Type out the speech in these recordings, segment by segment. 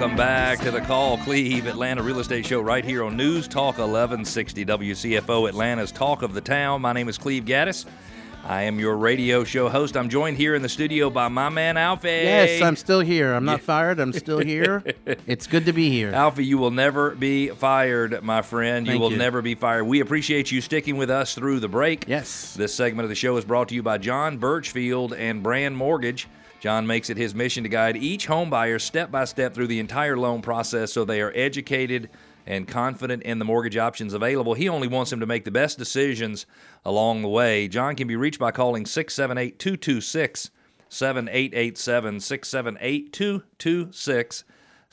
Welcome back to the Call Cleve Atlanta Real Estate Show right here on News Talk 1160 WCFO, Atlanta's Talk of the Town. My name is Cleve Gaddis. I am your radio show host. I'm joined here in the studio by my man, Alfie. Yes, I'm still here. I'm not fired. I'm still here. It's good to be here. Alfie, you will never be fired, my friend. You Thank will you. never be fired. We appreciate you sticking with us through the break. Yes. This segment of the show is brought to you by John Birchfield and Brand Mortgage. John makes it his mission to guide each home buyer step by step through the entire loan process so they are educated and confident in the mortgage options available. He only wants them to make the best decisions along the way. John can be reached by calling 678-226-7887, 678-226-7887.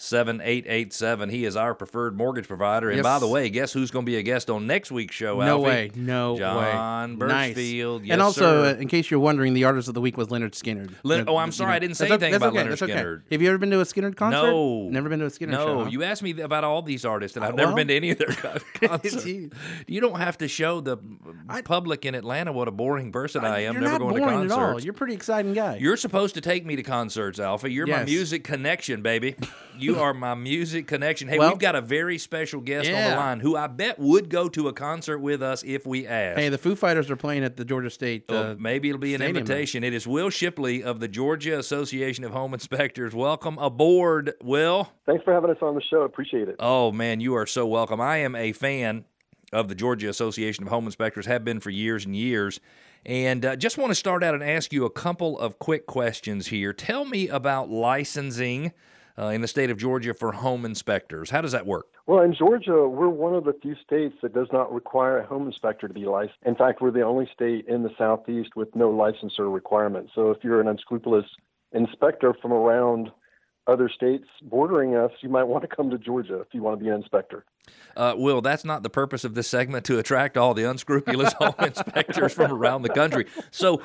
He is our preferred mortgage provider. And Yes. by the way, guess who's going to be a guest on next week's show, No Alfie? way. No way. John Birchfield. Nice. Yes, and also, sir. in case you're wondering, the artist of the week was Leonard Skinner. I'm sorry, I didn't say anything about Leonard Skinner. Have you ever been to a Skinner concert? No. Never been to a Skinner show? No, huh? you asked me about all these artists, and I've never been to any of their concerts. You You don't have to show the public in Atlanta what a boring person I am. You're Never not going to boring concerts. at all. You're a pretty exciting guy. You're supposed to take me to concerts, Alpha. You're my Yes. music connection, baby. You are my music connection. Hey, Well, we've got a very special guest on the yeah. line who I bet would go to a concert with us if we asked. Hey, the Foo Fighters are playing at the Georgia State. Maybe it'll be an stadium invitation. It is Will Shipley of the Georgia Association of Home Inspectors. Welcome aboard, Will. Thanks for having us on the show. Appreciate it. Oh, man, you are so welcome. I am a fan of the Georgia Association of Home Inspectors, have been for years and years. And just want to start out and ask you a couple of quick questions here. Tell me about licensing in the state of Georgia for home inspectors. How does that work? Well, in Georgia, we're one of the few states that does not require a home inspector to be licensed. In fact, we're the only state in the Southeast with no licensure requirement. So if you're an unscrupulous inspector from around other states bordering us, you might want to come to Georgia if you want to be an inspector. Will, that's not the purpose of this segment, to attract all the unscrupulous home inspectors from around the country. So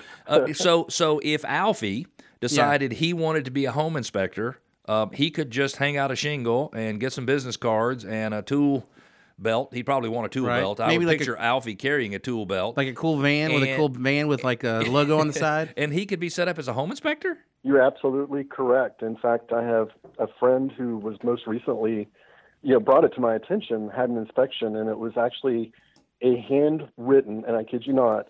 if Alfie decided he wanted to be a home inspector, he could just hang out a shingle and get some business cards and a tool belt. He'd probably want a tool Right. belt. I Maybe would like picture Alfie carrying a tool belt. Like a cool van with like a logo on the side. And he could be set up as a home inspector? You're absolutely correct. In fact, I have a friend who was most recently, brought it to my attention, had an inspection, and it was actually a handwritten, and I kid you not,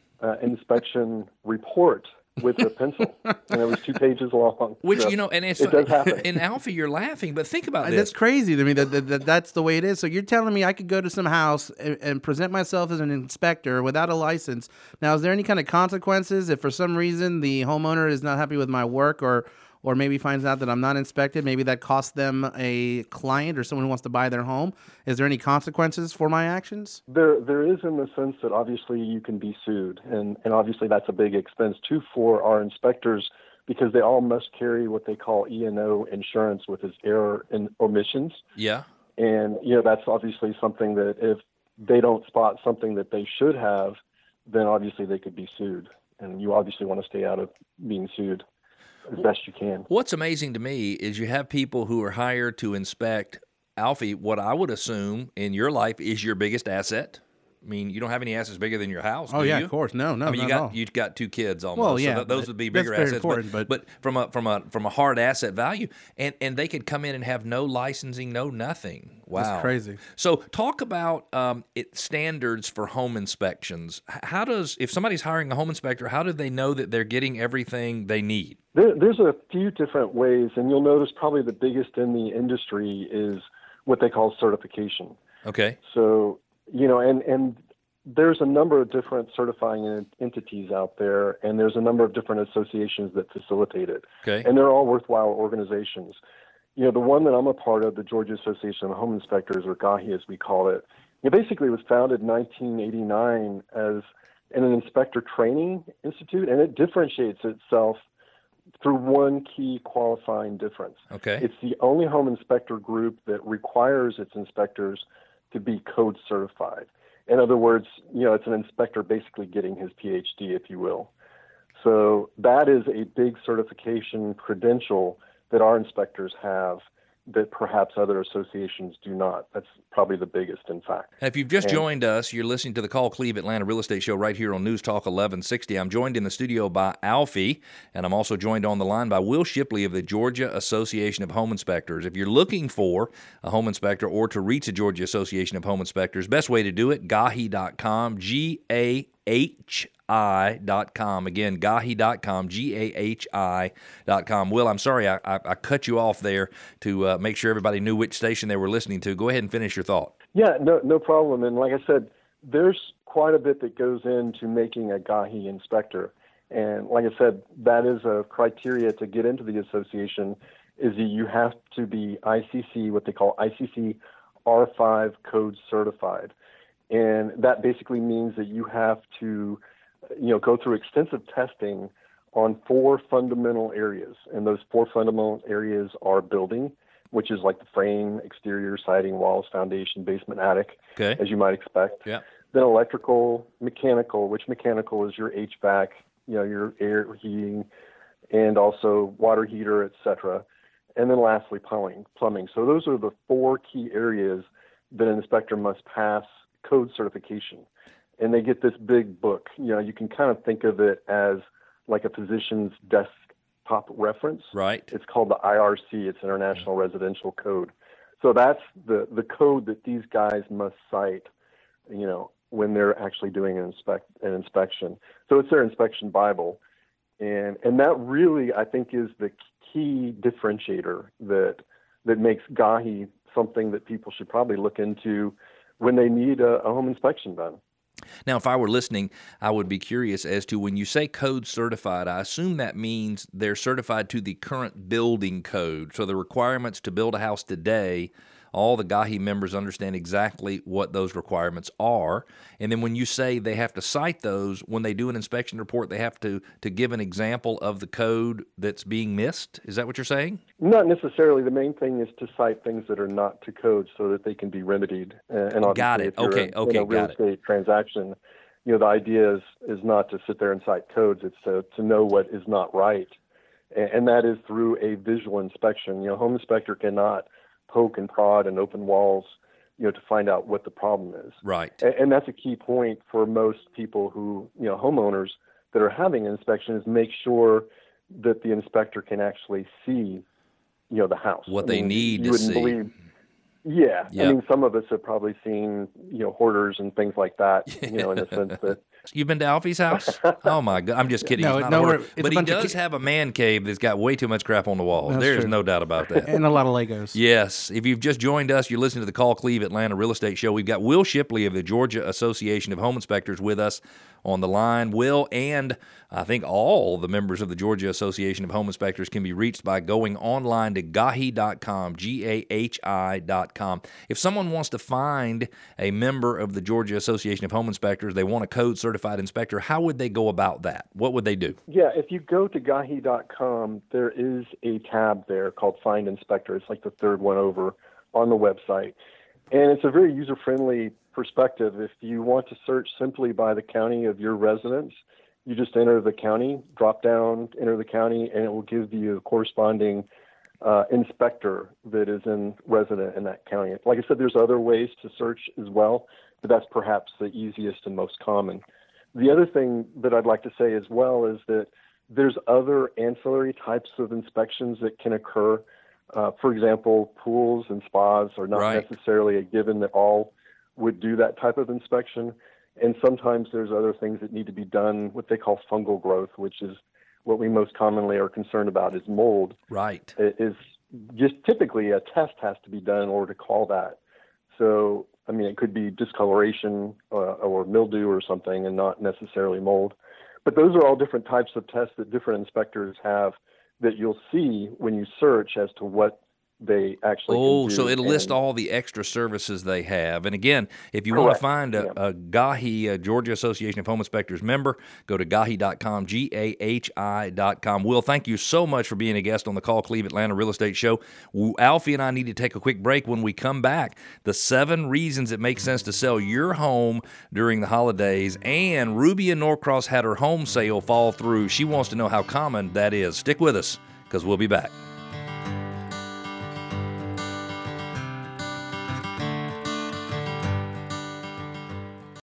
inspection report with a pencil, and it was 2 pages long. Which, So and it's it does happen. in Alfie, you're laughing, but think about this. That's crazy to me. That's the way it is. So you're telling me I could go to some house and present myself as an inspector without a license. Now, is there any kind of consequences if for some reason the homeowner is not happy with my work or maybe finds out that I'm not inspected? Maybe that costs them a client or someone who wants to buy their home. Is there any consequences for my actions? There is, in the sense that obviously you can be sued, and obviously that's a big expense too for our inspectors, because they all must carry what they call E&O insurance, with its error and omissions. Yeah. And that's obviously something that if they don't spot something that they should have, then obviously they could be sued, and you obviously want to stay out of being sued as best you can. What's amazing to me is you have people who are hired to inspect. Alfie, what I would assume in your life is your biggest asset. I mean, you don't have any assets bigger than your house, do you? Of course. No, I mean, not at all. you've got 2 kids almost. Well, yeah, so those would be that's bigger very assets. important, but from a hard asset value, and they could come in and have no licensing, no nothing. Wow, That's crazy. So talk about standards for home inspections. If somebody's hiring a home inspector, how do they know that they're getting everything they need? There's a few different ways, and you'll notice probably the biggest in the industry is what they call certification. Okay. So, and there's a number of different certifying entities out there, and there's a number of different associations that facilitate it. Okay. And they're all worthwhile organizations. The one that I'm a part of, the Georgia Association of Home Inspectors, or GAHI as we call it, basically was founded in 1989 as an inspector training institute, and it differentiates itself through one key qualifying difference. Okay. It's the only home inspector group that requires its inspectors to be code certified. In other words, it's an inspector basically getting his PhD, if you will. So that is a big certification credential that our inspectors have. that perhaps other associations do not. That's probably the biggest, in fact. If you've just joined us, you're listening to the Call Cleve Atlanta Real Estate Show right here on News Talk 1160. I'm joined in the studio by Alfie, and I'm also joined on the line by Will Shipley of the Georgia Association of Home Inspectors. If you're looking for a home inspector or to reach the Georgia Association of Home Inspectors, best way to do it, gahi.com, GAHI.com. Again, gahi.com, GAHI.com. Will, I'm sorry I cut you off there to make sure everybody knew which station they were listening to. Go ahead and finish your thought. Yeah, no problem. And like I said, there's quite a bit that goes into making a GAHI inspector. And like I said, that is a criteria to get into the association, is that you have to be ICC, what they call ICC R5 code certified. And that basically means that you have to go through extensive testing on 4 fundamental areas. And those 4 fundamental areas are building, which is like the frame, exterior, siding, walls, foundation, basement, attic, as you might expect. Yeah. Then electrical, mechanical, which mechanical is your HVAC, your air heating, and also water heater, etc. And then lastly, plumbing. So those are the 4 key areas that an inspector must pass code certification. And they get this big book. You can kind of think of it as like a physician's desktop reference. Right. It's called the IRC. It's International Residential Code. So that's the code that these guys must cite, when they're actually doing an inspection. So it's their inspection Bible. And that really, I think, is the key differentiator that makes GAHI something that people should probably look into when they need a home inspection done. Now, if I were listening, I would be curious as to when you say code certified, I assume that means they're certified to the current building code. So the requirements to build a house today, all the GAHI members understand exactly what those requirements are. And then when you say they have to cite those, when they do an inspection report, they have to give an example of the code that's being missed? Is that what you're saying? Not necessarily. The main thing is to cite things that are not to code so that they can be remedied. And obviously, got it. If you're in a real estate transaction, the idea is not to sit there and cite codes. It's to know what is not right. And that is through a visual inspection. Home inspector cannot poke and prod and open walls, to find out what the problem is. Right. And that's a key point for most people who, homeowners that are having an inspection, is make sure that the inspector can actually see, the house. What they need to see. Yeah. Yep. I mean, some of us have probably seen, hoarders and things like that, in the sense that. You've been to Alfie's house? Oh, my God. I'm just kidding. No, He's not no, a hoarder. it's But a he bunch of does have a man cave that's got way too much crap on the walls. That's There's true. no doubt about that. And a lot of Legos. Yes. If you've just joined us, you're listening to the Call Cleve Atlanta Real Estate Show. We've got Will Shipley of the Georgia Association of Home Inspectors with us on the line. Will and I think all the members of the Georgia Association of Home Inspectors can be reached by going online to gahi.com, GAHI.com. If someone wants to find a member of the Georgia Association of Home Inspectors, they want a code certified inspector, how would they go about that? What would they do? Yeah, if you go to gahi.com, there is a tab there called Find Inspector. It's like the third one over on the website. And it's a very user-friendly perspective. If you want to search simply by the county of your residence, you just enter the county, drop down, enter the county, and it will give you a corresponding inspector that is resident in that county. Like I said, there's other ways to search as well, but that's perhaps the easiest and most common. The other thing that I'd like to say as well is that there's other ancillary types of inspections that can occur. For example, pools and spas are not necessarily a given that all would do that type of inspection. And sometimes there's other things that need to be done, what they call fungal growth, which is what we most commonly are concerned about, is mold. Right. It is just typically a test has to be done in order to call that. So, I mean, it could be discoloration or mildew or something and not necessarily mold. But those are all different types of tests that different inspectors have that you'll see when you search as to what they actually can do. So it'll list all the extra services they have. And again, if you want to find a GAHI, a Georgia Association of Home Inspectors member, go to gahi.com, GAHI.com. Will, thank you so much for being a guest on the Call Cleve Atlanta Real Estate Show. Alfie and I need to take a quick break. When we come back, the 7 reasons it makes sense to sell your home during the holidays. And Ruby in Norcross had her home sale fall through. She wants to know how common that is. Stick with us, because we'll be back.